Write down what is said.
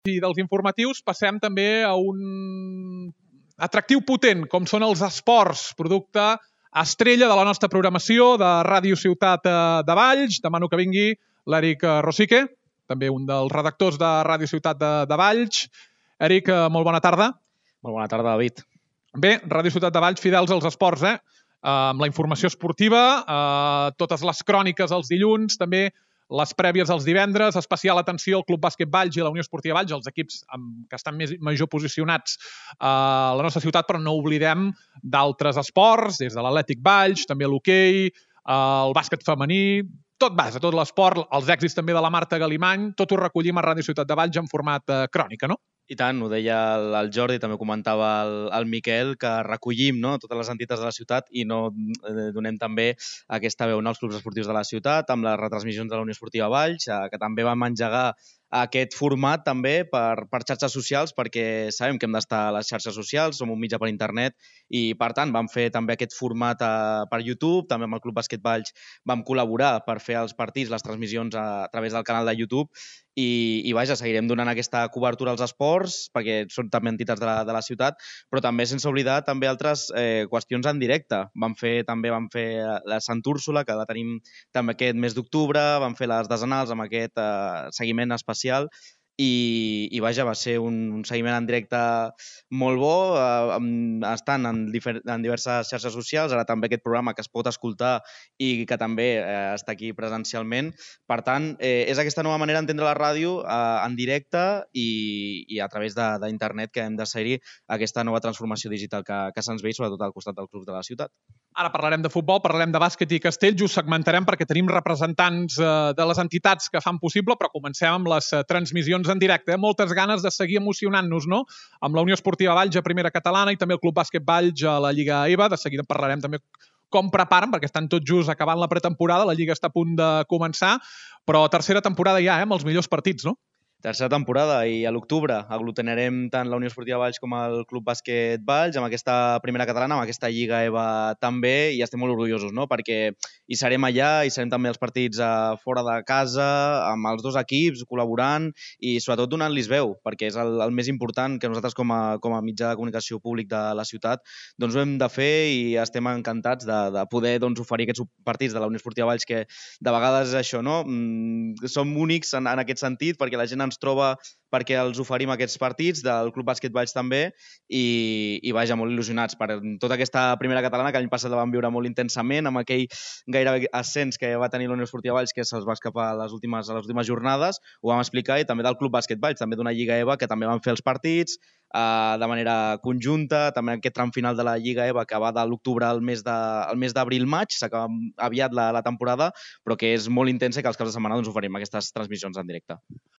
I dels informatius passem també a un atractiu potent, com són els esports, producte estrella de la nostra programació de Ràdio Ciutat de Valls. Demano que vingui l'Eric Rosique, també un dels redactors de Ràdio Ciutat de Valls. Eric, molt bona tarda. Molt bona tarda, David. Bé, Ràdio Ciutat de Valls, fidels als esports, amb la informació esportiva, totes les cròniques els dilluns, també les prèvies els divendres, especial atenció al Club Bàsquet Valls i la Unió Esportiva Valls, els equips que estan major posicionats a la nostra ciutat, però no oblidem d'altres esports, des de l'Atlètic Valls, també l'hoquei, el bàsquet femení, tot l'esport, els èxits també de la Marta Galimany, tot ho recollim a Ràdio Ciutat de Valls en format crònica, no? I tant, ho deia el Jordi, també comentava el Miquel, que recollim totes les entitats de la ciutat i no donem també aquesta veu als clubs esportius de la ciutat, amb les retransmissions de la Unió Esportiva Valls, que també vam engegar aquest format també per xarxes socials, perquè sabem que hem d'estar a les xarxes socials, som un mitjà per internet i, per tant, vam fer també aquest format per YouTube, també amb el Club Bàsquet Valls vam col·laborar per fer els partits, les transmissions a través del canal de YouTube i vaja, seguirem donant aquesta cobertura als esports, perquè són també entitats de la ciutat, però també sense oblidar també altres qüestions en directe. Vam fer la Sant Úrsula, que la tenim també aquest mes d'octubre, vam fer les desenals amb aquest seguiment especial i vaja, va ser un seguiment en directe molt bo, estant en diverses xarxes socials, ara també aquest programa que es pot escoltar i que també està aquí presencialment. Per tant, és aquesta nova manera d'entendre la ràdio en directe i a través d'internet que hem de ser-hi aquesta nova transformació digital que se'ns ve, sobretot al costat dels clubs de la ciutat. Ara parlarem de futbol, parlarem de bàsquet i castells, ho segmentarem perquè tenim representants de les entitats que fan possible, però comencem amb les transmissions en directe. Moltes ganes de seguir emocionant-nos, no? Amb la Unió Esportiva Valls a Primera Catalana i també el Club Bàsquet Valls a la Lliga EVA. De seguida parlarem també com preparen, perquè estan tots just acabant la pretemporada, la Lliga està a punt de començar, però tercera temporada ja, amb els millors partits, no? Tercera temporada i a l'octubre aglutinarem tant la Unió Esportiva Valls com el Club Bàsquet Valls amb aquesta Primera Catalana, amb aquesta Lliga EVA també, i estem molt orgullosos, no? Perquè hi serem allà, hi serem també els partits fora de casa, amb els dos equips col·laborant i sobretot donant-los veu, perquè és el més important que nosaltres com a mitjà de comunicació públic de la ciutat doncs ho hem de fer i estem encantats de poder oferir aquests partits de la Unió Esportiva Valls que de vegades això, no? Som únics en aquest sentit perquè la gent ens troba perquè els oferim aquests partits, del Club Bàsquet Valls també, i vaja, molt il·lusionats per tota aquesta Primera Catalana que l'any passat la vam viure molt intensament, amb aquell gairebé ascens que va tenir la Unió Esportiva Valls, que se'ls va escapar a les últimes jornades, ho vam explicar, i també del Club Bàsquet Valls, també d'una Lliga EVA, que també van fer els partits de manera conjunta, també aquest tram final de la Lliga EVA, que va de l'octubre al mes d'abril-maig, s'acaba aviat la temporada, però que és molt intensa i que els caps de setmana oferim aquestes transmissions en directe.